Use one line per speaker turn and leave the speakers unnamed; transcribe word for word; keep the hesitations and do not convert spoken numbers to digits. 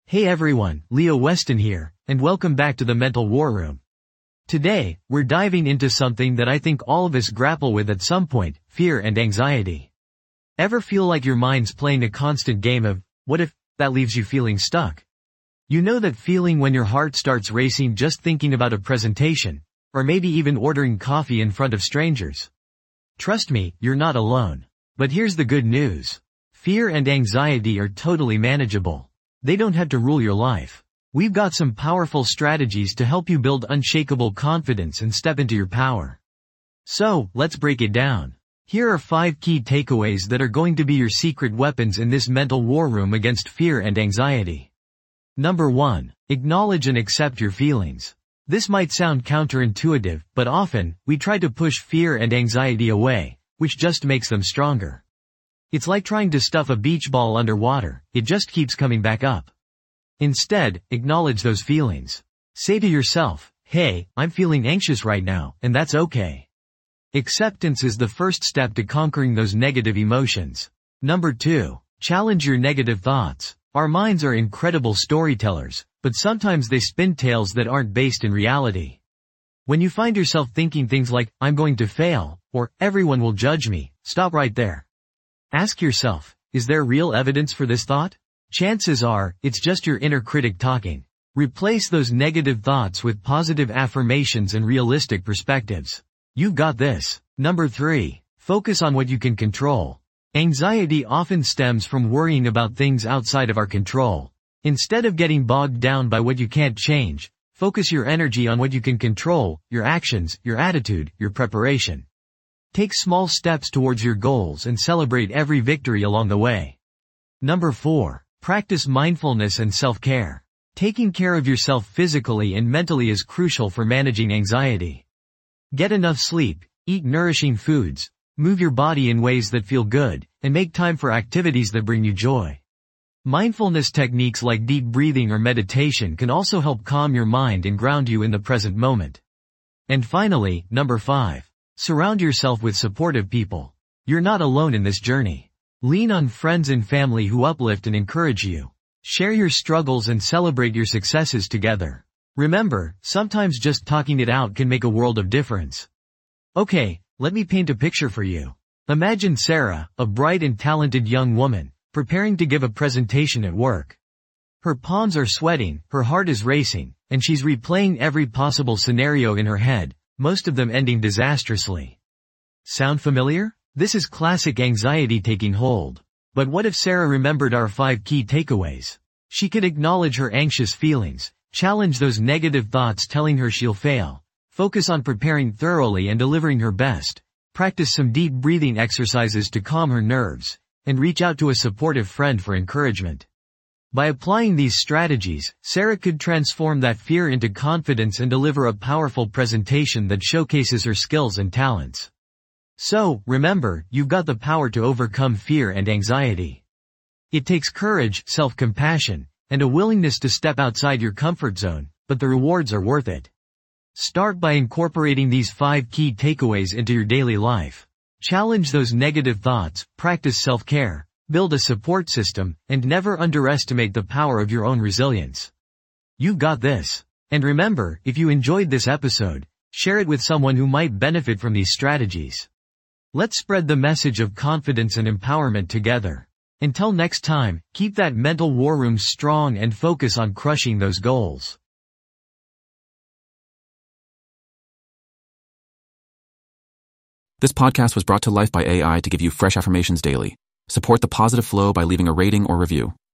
Hey everyone, Leo Weston here, and welcome back to the Mental War Room. Today, we're diving into something that I think all of us grapple with at some point, fear and anxiety. Ever feel like your mind's playing a constant game of, what if, that leaves you feeling stuck? You know that feeling when your heart starts racing just thinking about a presentation, or maybe even ordering coffee in front of strangers. Trust me, you're not alone. But here's the good news. Fear and anxiety are totally manageable. They don't have to rule your life. We've got some powerful strategies to help you build unshakable confidence and step into your power. So, let's break it down. Here are five key takeaways that are going to be your secret weapons in this mental war room against fear and anxiety. Number one, acknowledge and accept your feelings. This might sound counterintuitive, but often, we try to push fear and anxiety away, which just makes them stronger. It's like trying to stuff a beach ball underwater, it just keeps coming back up. Instead, acknowledge those feelings. Say to yourself, hey, I'm feeling anxious right now, and that's okay. Acceptance is the first step to conquering those negative emotions. Number two, challenge your negative thoughts. Our minds are incredible storytellers, but sometimes they spin tales that aren't based in reality. When you find yourself thinking things like, I'm going to fail, or everyone will judge me, stop right there. Ask yourself, is there real evidence for this thought? Chances are, it's just your inner critic talking. Replace those negative thoughts with positive affirmations and realistic perspectives. You've got this. Number three, focus on what you can control. Anxiety often stems from worrying about things outside of our control. Instead of getting bogged down by what you can't change, focus your energy on what you can control, your actions, your attitude, your preparation. Take small steps towards your goals and celebrate every victory along the way. Number four, practice mindfulness and self-care. Taking care of yourself physically and mentally is crucial for managing anxiety. Get enough sleep, eat nourishing foods, move your body in ways that feel good, and make time for activities that bring you joy. Mindfulness techniques like deep breathing or meditation can also help calm your mind and ground you in the present moment. And finally, number five. Surround yourself with supportive people. You're not alone in this journey. Lean on friends and family who uplift and encourage you. Share your struggles and celebrate your successes together. Remember, sometimes just talking it out can make a world of difference. Okay, let me paint a picture for you. Imagine Sarah, a bright and talented young woman, preparing to give a presentation at work. Her palms are sweating, her heart is racing, and she's replaying every possible scenario in her head, most of them ending disastrously. Sound familiar? This is classic anxiety taking hold. But what if Sarah remembered our five key takeaways? She could acknowledge her anxious feelings, challenge those negative thoughts telling her she'll fail, focus on preparing thoroughly and delivering her best, practice some deep breathing exercises to calm her nerves, and reach out to a supportive friend for encouragement. By applying these strategies, Sarah could transform that fear into confidence and deliver a powerful presentation that showcases her skills and talents. So, remember, you've got the power to overcome fear and anxiety. It takes courage, self-compassion, and a willingness to step outside your comfort zone, but the rewards are worth it. Start by incorporating these five key takeaways into your daily life. Challenge those negative thoughts, practice self-care, build a support system, and never underestimate the power of your own resilience. You've got this. And remember, if you enjoyed this episode, share it with someone who might benefit from these strategies. Let's spread the message of confidence and empowerment together. Until next time, keep that mental war room strong and focus on crushing those goals.
This podcast was brought to life by A I to give you fresh affirmations daily. Support the positive flow by leaving a rating or review.